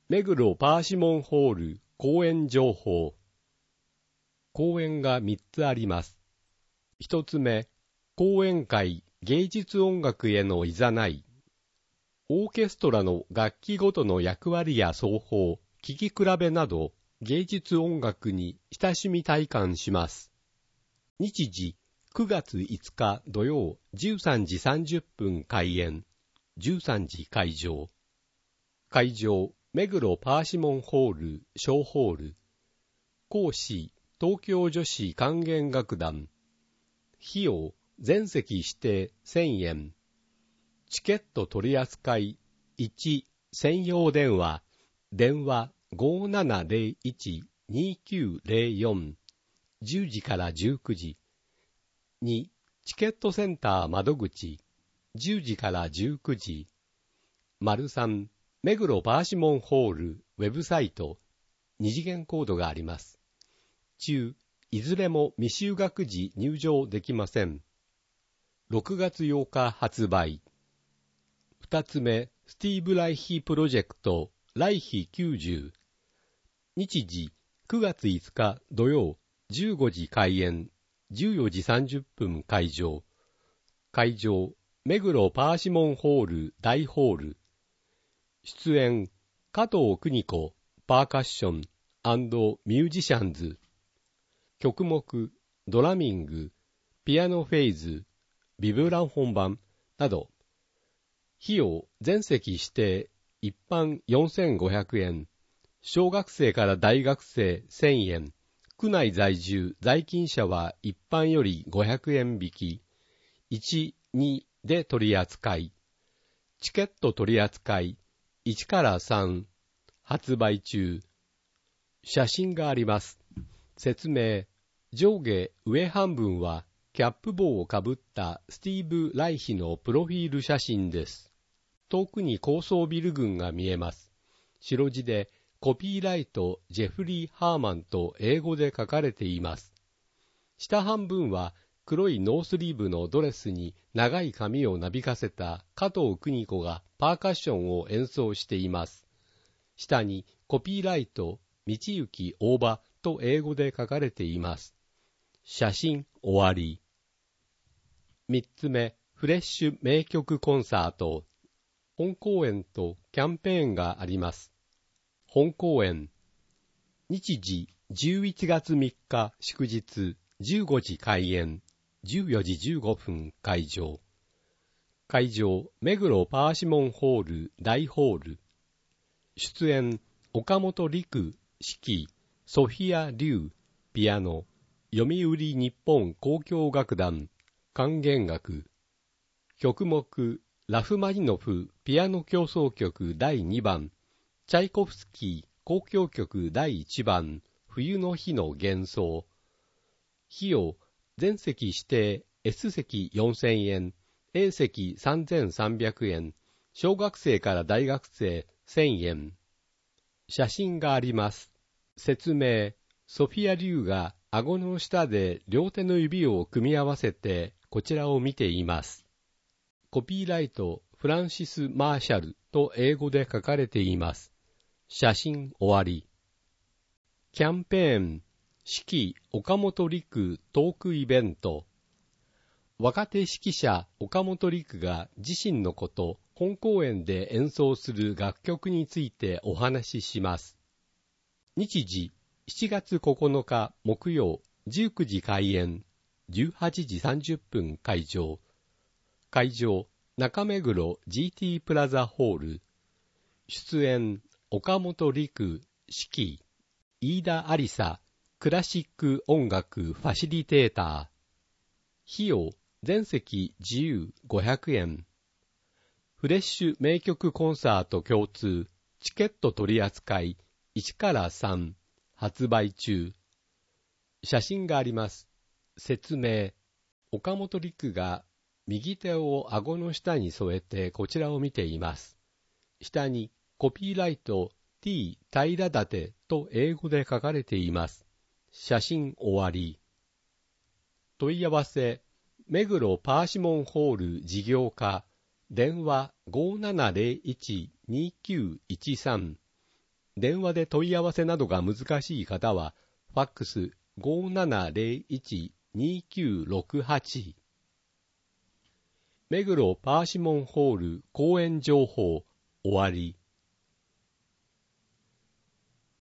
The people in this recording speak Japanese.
目黒パーシモンホール公演情報。公演が3つあります。1つ目、講演会芸術音楽へのいざない。オーケストラの楽器ごとの役割や奏法、聴き比べなど芸術音楽に親しみ体感します。日時9月5日土曜13時30分開演、13時会場。会場、目黒パーシモンホール小ホール。講師、東京女子管弦楽団。費用、全席指定1000円。チケット取扱い1、専用電話、電話 5701-2904、10時から19時。2、チケットセンター窓口、10時から19時。3、目黒パーシモンホールウェブサイト、2次元コードがあります。中、いずれも未就学時入場できません。6月8日発売。2つ目、スティーブ・ライヒプロジェクト、ライヒ90。日時、9月5日土曜、15時開演、14時30分会場。会場、目黒パーシモンホール大ホール。出演、加藤邦子、パーカッション&ミュージシャンズ。曲目、ドラミング、ピアノフェイズ、ビブラン本番など。費用、全席指定、一般4500円。小学生から大学生1000円。区内在住、在勤者は一般より500円引き。1、2で取り扱い。チケット取り扱い。1から3、発売中。写真があります。説明。上下上半分はキャップ帽をかぶったスティーブ・ライヒのプロフィール写真です。遠くに高層ビル群が見えます。白地でコピーライトジェフリー・ハーマンと英語で書かれています。下半分は黒いノースリーブのドレスに長い髪をなびかせた加藤邦子がパーカッションを演奏しています。下にコピーライト道行大場と英語で書かれています。写真終わり。3つ目、フレッシュ名曲コンサート。本公演とキャンペーンがあります。本公演。日時11月3日祝日15時開演。14時15分会場。会場、目黒パーシモンホール大ホール。出演、岡本陸、指揮、ソフィア・リュウ、ピアノ、読売日本交響楽団、管弦楽。曲目、ラフマニノフピアノ協奏曲第2番、チャイコフスキー交響曲第1番、冬の日の幻想。費用、全席指定 S 席4000円、A 席3300円、小学生から大学生1000円。写真があります。説明、ソフィア・リュウが顎の下で両手の指を組み合わせてこちらを見ています。コピーライト、フランシス・マーシャルと英語で書かれています。写真終わり。キャンペーン、指揮岡本陸トークイベント。若手指揮者岡本陸が自身のこと、本公演で演奏する楽曲についてお話しします。日時、7月9日木曜、19時開演、18時30分会場。会場、中目黒 GT プラザホール。出演、岡本陸、指揮、飯田ありさ、クラシック音楽ファシリテーター。費用、全席自由500円。フレッシュ名曲コンサート共通、チケット取扱い1から3、発売中。写真があります。説明、岡本陸が右手を顎の下に添えてこちらを見ています。下にコピーライト T 平立と英語で書かれています。写真終わり。問い合わせ、目黒パーシモンホール事業課、電話 5701-2913 電話で問い合わせなどが難しい方は、ファックス 5701-2968。目黒パーシモンホール公演情報終わり。